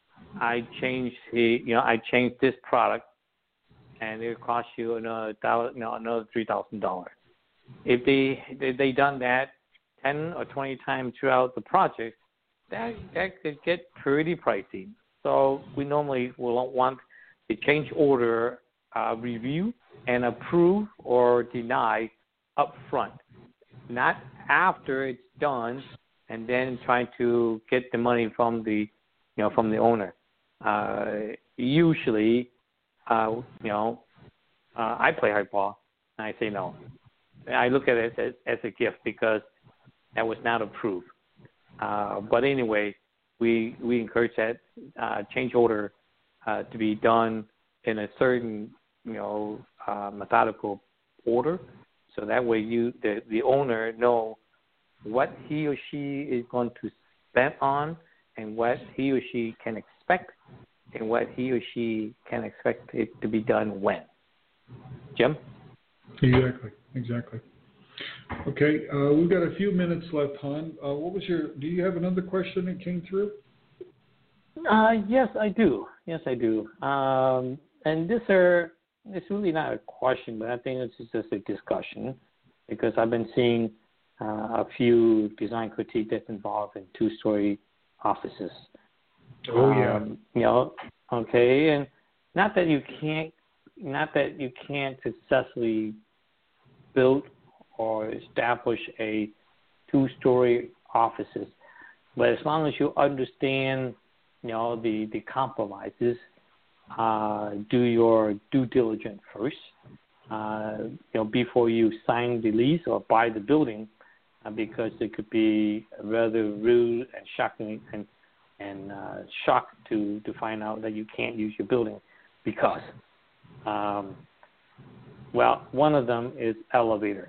I changed the you know I changed this product, and it cost you another you know another three thousand dollars. If they if they done that ten or twenty times throughout the project, that that could get pretty pricey. So we normally will want the change order uh, review and approve or deny up front, not after it's done and then trying to get the money from the you know from the owner. Uh, usually, uh, you know, uh, I play hardball and I say no. I look at it as, as a gift because that was not approved. Uh, but anyway, we we encourage that uh, change order uh, to be done in a certain you know uh, methodical order, so that way you the, the owner know what he or she is going to spend on and what he or she can expect and what he or she can expect it to be done when. Jim? Exactly. Exactly. Okay, uh, we've got a few minutes left, hon. Uh, what was your? Do you have another question that came through? Uh, yes, I do. Yes, I do. Um, and this are it's really not a question, but I think it's just a discussion because I've been seeing uh, a few design critique that's involved in two-story offices. Oh yeah. Um, you know, okay, and not that you can't, not that you can't successfully build or establish a two-story offices, but as long as you understand, you know, the, the compromises, uh, do your due diligence first, uh, you know, before you sign the lease or buy the building, uh, because it could be rather rude and shocking and and uh, shocked to, to find out that you can't use your building because, um, well, one of them is elevator.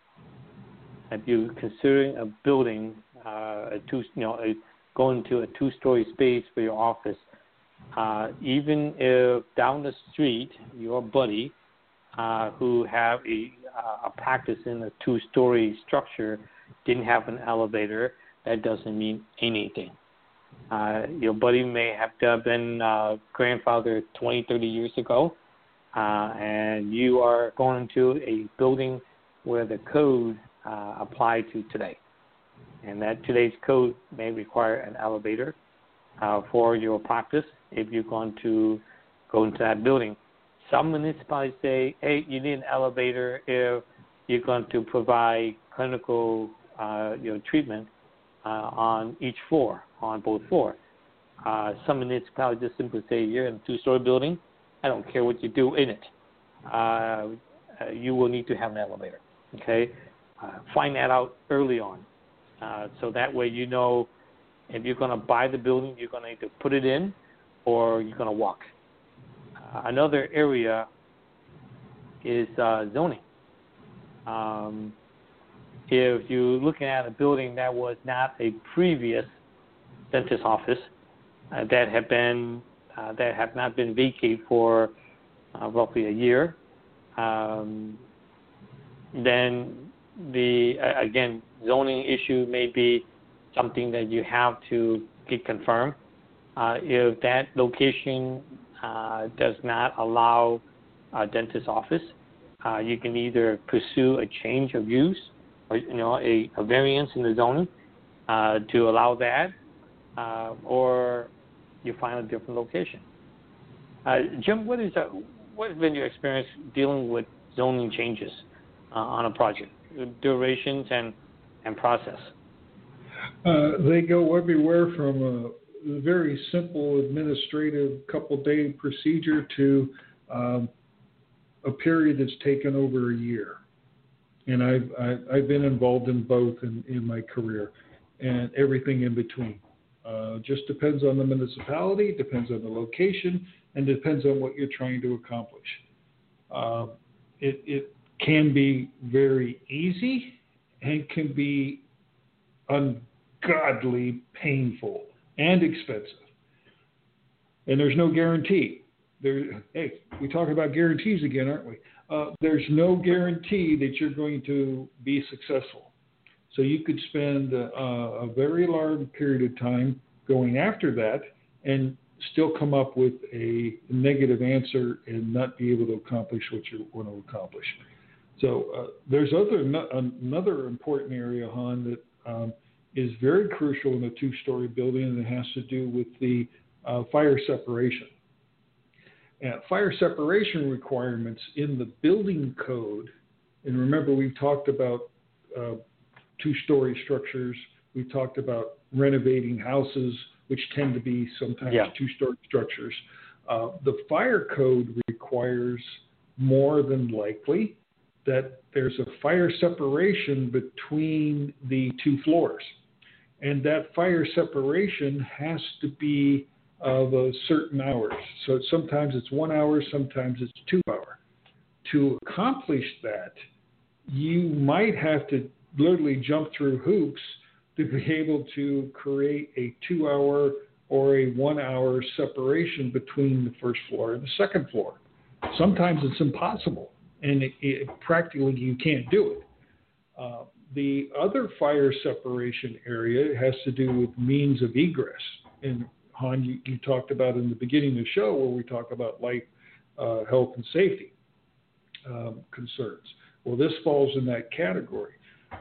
If you're considering a building, uh, a two, you know, a, going to a two-story space for your office, uh, even if down the street your buddy uh, who have a, a practice in a two-story structure didn't have an elevator, that doesn't mean anything. Uh, your buddy may have been uh, grandfathered twenty, thirty years ago, uh, and you are going to a building where the code uh, applied to today. And that today's code may require an elevator uh, for your practice if you're going to go into that building. Some municipalities say, hey, you need an elevator if you're going to provide clinical uh, you know, treatment uh, on each floor, on both floors. Uh, some municipalities just simply say, you're in a two-story building, I don't care what you do in it. Uh, uh, you will need to have an elevator, okay? Uh, find that out early on. Uh, so that way you know if you're going to buy the building, you're going to either put it in or you're going to walk. Uh, another area is uh, zoning. Um, if you're looking at a building that was not a previous dentist office uh, that have been uh, that have not been vacated for uh, roughly a year, um, then the uh, again zoning issue may be something that you have to get confirmed. Uh, if that location uh, does not allow a dentist office, uh, you can either pursue a change of use or you know a, a variance in the zoning uh, to allow that, uh, or you find a different location. Uh, Jim, what is uh, what has been your experience dealing with zoning changes uh, on a project, durations and and process? Uh, they go everywhere from a very simple administrative couple-day procedure to um, a period that's taken over a year. And I've, I've, I've been involved in both in, in my career and everything in between. Uh, just depends on the municipality, depends on the location, and depends on what you're trying to accomplish. Uh, it, it can be very easy and can be ungodly painful and expensive. And there's no guarantee. There, hey, we talk about guarantees again, aren't we? Uh, there's no guarantee that you're going to be successful. So you could spend a, a very large period of time going after that and still come up with a negative answer and not be able to accomplish what you want to accomplish. So uh, there's other no, another important area, Han, that um, is very crucial in a two-story building, and it has to do with the uh, fire separation. And fire separation requirements in the building code, and remember we've talked about uh, two-story structures, we've talked about renovating houses, which tend to be sometimes yeah. two-story structures. Uh, the fire code requires more than likely that there's a fire separation between the two floors. And that fire separation has to be of a certain hours. So sometimes it's one hour, sometimes it's two hour. To accomplish that, you might have to literally jump through hoops to be able to create a two hour or a one hour separation between the first floor and the second floor. Sometimes it's impossible, and it, it, practically you can't do it. Uh, the other fire separation area has to do with means of egress. And Han, you, you talked about in the beginning of the show where we talk about life, uh, health, and safety um, concerns. Well, this falls in that category.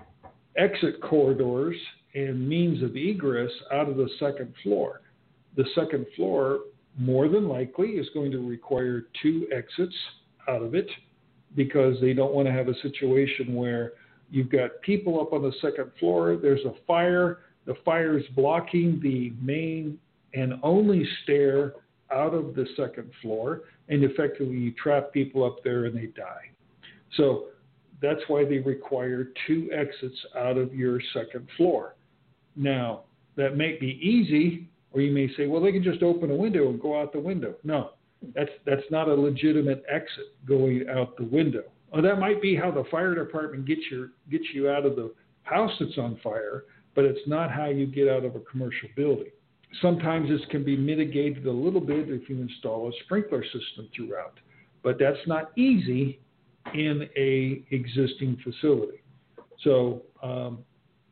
Exit corridors and means of egress out of the second floor. The second floor, more than likely, is going to require two exits out of it because they don't want to have a situation where you've got people up on the second floor, there's a fire, the fire is blocking the main and only stair out of the second floor, and effectively you trap people up there and they die. So that's why they require two exits out of your second floor. Now, that may be easy, or you may say, well, they can just open a window and go out the window. No, that's that's not a legitimate exit going out the window. Well, that might be how the fire department gets your gets you out of the house that's on fire, but it's not how you get out of a commercial building. Sometimes this can be mitigated a little bit if you install a sprinkler system throughout, but that's not easy in a existing facility. So um,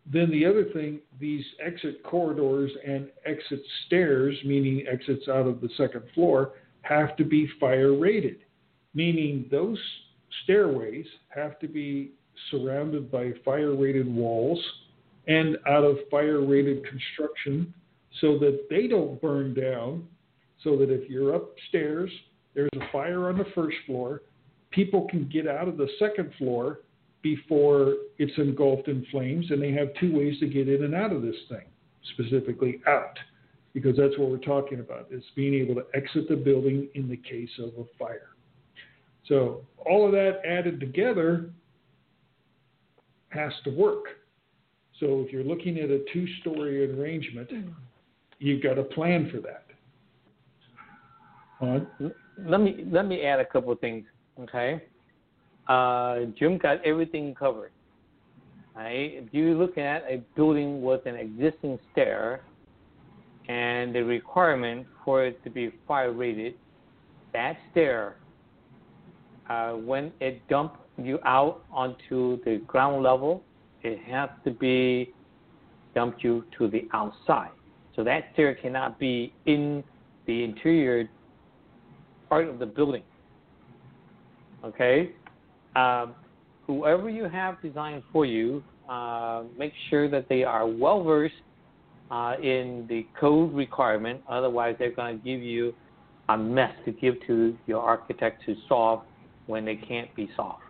then the other thing, these exit corridors and exit stairs, meaning exits out of the second floor, have to be fire rated, meaning those stairways have to be surrounded by fire rated walls and out of fire rated construction so that they don't burn down, so that if you're upstairs, there's a fire on the first floor, people can get out of the second floor before it's engulfed in flames, and they have two ways to get in and out of this thing, specifically out, because that's what we're talking about, is being able to exit the building in the case of a fire. So all of that added together has to work. So if you're looking at a two-story arrangement, you've got a plan for that. On. Let me let me add a couple of things, okay? Uh, Jim got everything covered. Right? If you look at a building with an existing stair and the requirement for it to be fire rated, that stair, uh, when it dumps you out onto the ground level, it has to be dumped you to the outside. So that stair cannot be in the interior part of the building. Okay? Um, whoever you have designed for you, uh, make sure that they are well versed uh, in the code requirement. Otherwise, they're going to give you a mess to give to your architect to solve when they can't be solved.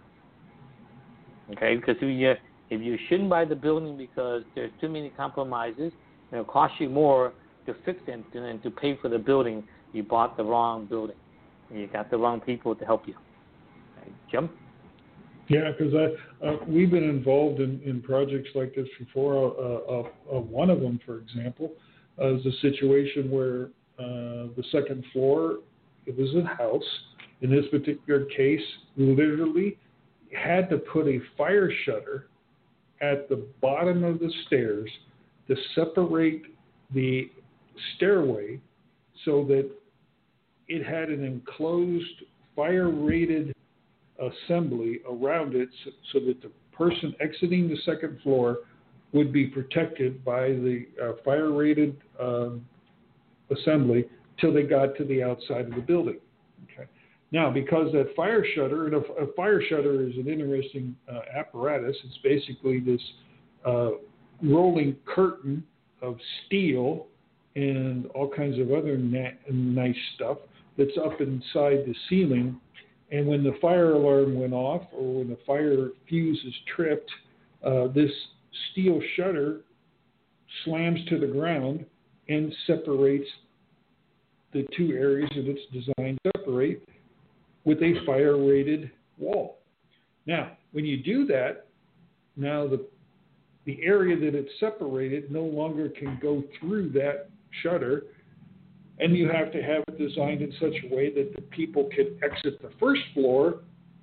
Okay? Because if you, if you shouldn't buy the building because there's too many compromises, it'll cost you more to fix it than to pay for the building. You bought the wrong building. You got the wrong people to help you. Okay, Jim? Yeah, because I uh, we've been involved in, in projects like this before. Uh, uh, uh, one of them, for example, uh, is a situation where uh, the second floor, it was a house. In this particular case, literally had to put a fire shutter at the bottom of the stairs to separate the stairway so that it had an enclosed fire-rated assembly around it so, so that the person exiting the second floor would be protected by the uh, fire-rated um, assembly till they got to the outside of the building. Okay. Now, because that fire shutter, and a, a fire shutter is an interesting uh, apparatus. It's basically this uh, rolling curtain of steel and all kinds of other na- nice stuff that's up inside the ceiling. And when the fire alarm went off or when the fire fuse is tripped, uh, this steel shutter slams to the ground and separates the two areas that it's designed to separate with a fire-rated wall. Now, when you do that, now the the area that it's separated no longer can go through that shutter, and you have to have it designed in such a way that the people can exit the first floor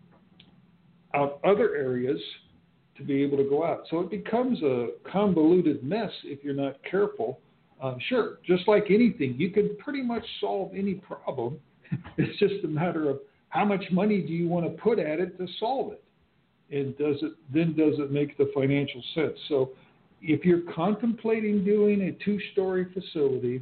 out other areas to be able to go out. So it becomes a convoluted mess if you're not careful. Uh, sure, just like anything, you can pretty much solve any problem. It's just a matter of how much money do you want to put at it to solve it? And does it then does it make the financial sense? So if you're contemplating doing a two-story facility,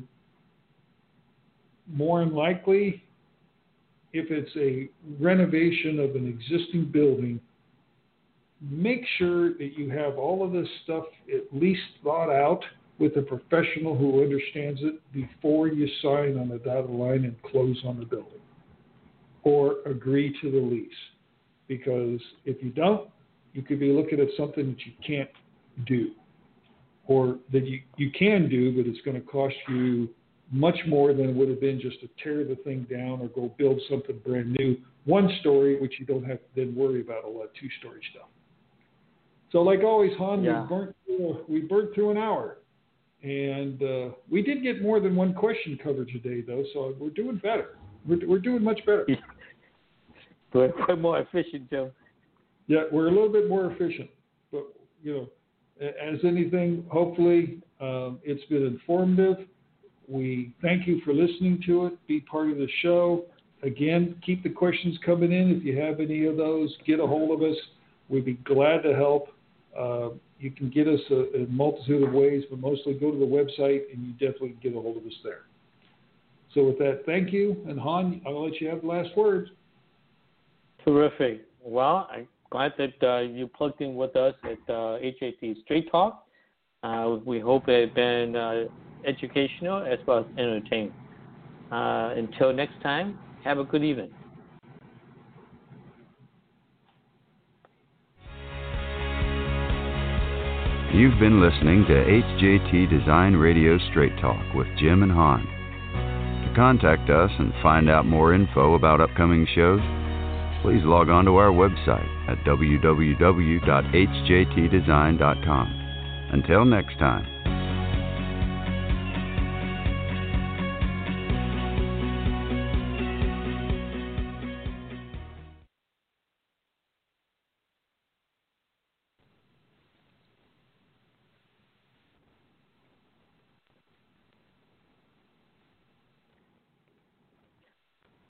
more than likely, if it's a renovation of an existing building, make sure that you have all of this stuff at least thought out with a professional who understands it before you sign on the dotted line and close on the building or agree to the lease. Because if you don't, you could be looking at something that you can't do, or that you, you can do, but it's going to cost you much more than it would have been just to tear the thing down or go build something brand new, one story, which you don't have to then worry about a lot of two-story stuff. So like always, Han, yeah. we, burnt through, we burnt through an hour. And uh, we did get more than one question covered today, though, so we're doing better. We're, we're doing much better. We're, we're more efficient, Joe. Yeah, we're a little bit more efficient. But, you know, as anything, hopefully um, it's been informative. We thank you for listening to it. Be part of the show. Again, keep the questions coming in. If you have any of those, get a hold of us. We'd be glad to help. Uh, you can get us a, a multitude of ways, but mostly go to the website and you definitely can get a hold of us there. So with that, thank you. And Han, I'll let you have the last words. Terrific. Well, I'm glad that uh, you plugged in with us at uh, H J T Straight Talk. Uh, we hope it's been uh, educational as well as entertaining. Uh, until next time, have a good evening. You've been listening to H J T Design Radio Straight Talk with Jim and Han. To contact us and find out more info about upcoming shows, please log on to our website at w w w dot h j t design dot com. Until next time.